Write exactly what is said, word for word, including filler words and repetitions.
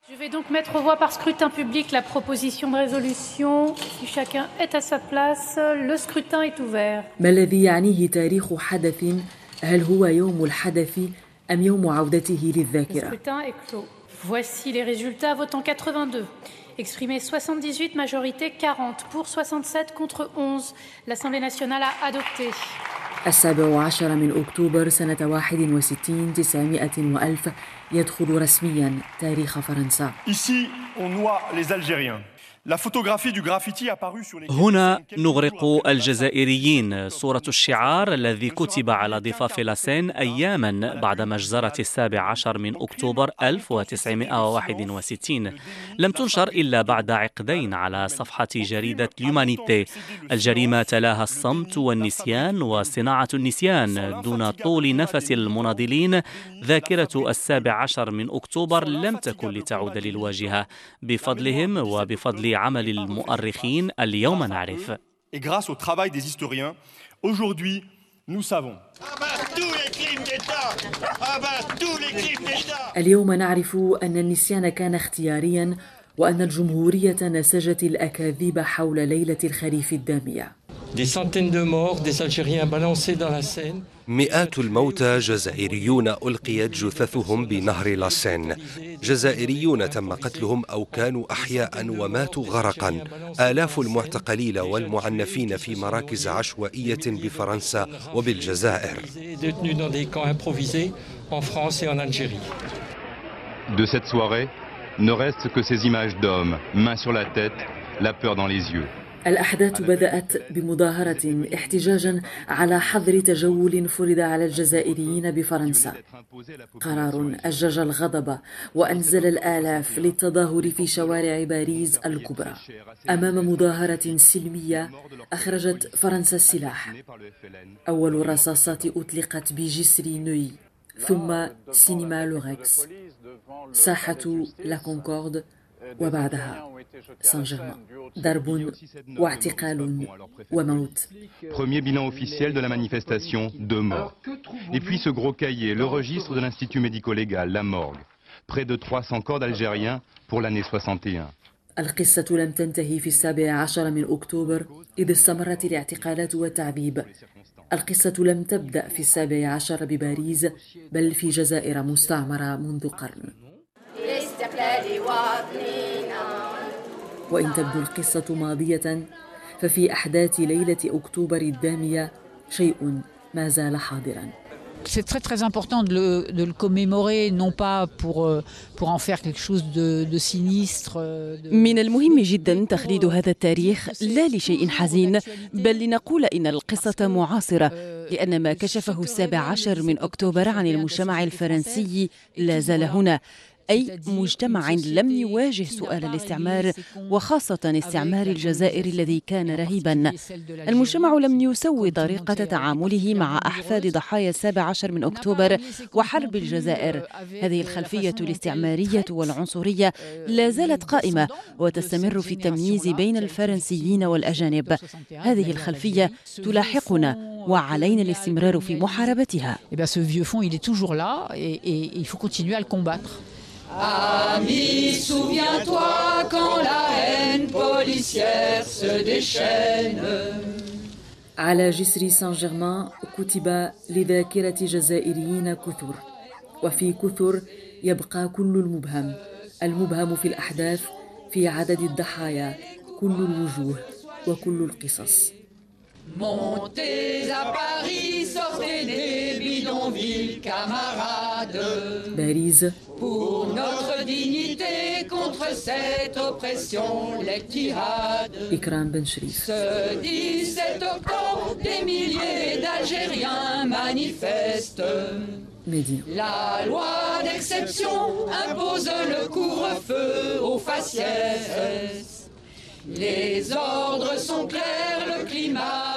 Je vais donc mettre aux voix par scrutin public la proposition de résolution. Si chacun est à sa place, le scrutin est ouvert. ما الذي يعنيه تاريخ حدث؟ هل هو يوم الحدث أم يوم عودته للذاكرة؟ Le scrutin est clos. Voici les résultats. Votant quatre-vingt-deux. Exprimé soixante-dix-huit, majorité quarante. Pour soixante-sept, contre onze. L'Assemblée nationale a adopté. السابع عشر من أكتوبر سنة واحد وستين تسعمائة وألف يدخل رسميا تاريخ فرنسا. Ici, on noie les Algériens. هنا نغرق الجزائريين. صورة الشعار الذي كتب على ضفاف لاسين أياما بعد مجزرة السابع عشر من أكتوبر ألف وتسعمائة وواحد وستين لم تنشر إلا بعد عقدين على صفحة جريدة ليومانيتي. الجريمة تلاها الصمت والنسيان وصناعة النسيان دون طول نفس المناضلين. ذاكرة السابع عشر من أكتوبر لم تكن لتعود للواجهة. بفضلهم وبفضل عمل المؤرخين اليوم نعرف. اليوم نعرف أن النسيان كان اختياريا وأن الجمهورية نسجت الأكاذيب حول ليلة الخريف الدامية. مئات الموتى جزائريون ألقيت جثثهم بنهر لاسين. جزائريون تم قتلهم أو كانوا أحياء وماتوا غرقا. آلاف المعتقلين والمعنفين في مراكز عشوائية بفرنسا وبالجزائر. De cette soirée ne reste que ces images d'hommes, main sur la tête, la peur dans les yeux. الأحداث بدأت بمظاهرة احتجاجا على حظر تجول فرض على الجزائريين بفرنسا. قرار أجج الغضب وأنزل الآلاف للتظاهر في شوارع باريس الكبرى. أمام مظاهرة سلمية أخرجت فرنسا السلاح. أول الرصاصات أطلقت بجسر نوي، ثم سينما لوركس، ساحة لا كونكورد، وبعدها سان جيرمان. ضرب واعتقال وموت. Premier bilan officiel de la manifestation, deux morts. Et puis ce gros cahier, le registre de l'Institut médico-légal, la morgue. Près de trois cents corps d'Algériens pour l'année soixante et un. القصة لم تنتهي في السابع عشر من أكتوبر إذ استمرت الاعتقالات والتعذيب. القصة لم تبدأ في السابع عشر بباريس بل في جزائر مستعمرة منذ قرن. وإن تبدو القصة ماضية ففي أحداث ليلة أكتوبر الدامية شيء ما زال حاضراً. C'est très très important de le, de le commémorer, non pas pour, pour en faire quelque chose de, de sinistre. De... من المهم جدا تخليد هذا التاريخ لا لشيء حزين بل لنقول إن القصة معاصرة، لأن ما كشفه السابع عشر من أكتوبر عن المجتمع الفرنسي لا زال هنا، أي مجتمع لم يواجه سؤال الاستعمار وخاصة استعمار الجزائر الذي كان رهيبا. المجتمع لم يسوي طريقة تعامله مع أحفاد ضحايا السابع عشر من أكتوبر وحرب الجزائر. هذه الخلفية الاستعمارية والعنصرية لا زالت قائمة وتستمر في التمييز بين الفرنسيين والأجانب. هذه الخلفية تلاحقنا وعلينا الاستمرار في محاربتها. Ami, souviens-toi quand la haine policière se déchaîne. على جسر سان جيرمان كتب لذاكرة جزائريين كثر، وفي كثر يبقى كل المبهم. المبهم في الأحداث، في عدد الضحايا، كل الوجوه وكل القصص. Montez à Paris, sortez des bidonvilles, camarades. باريس. Pour notre dignité, contre cette oppression, les tirades. إكرام بن شريف. Ce dix-sept octobre, des milliers d'Algériens manifestent. Média. La loi d'exception impose le couvre-feu aux faciès. Les ordres sont clairs, le climat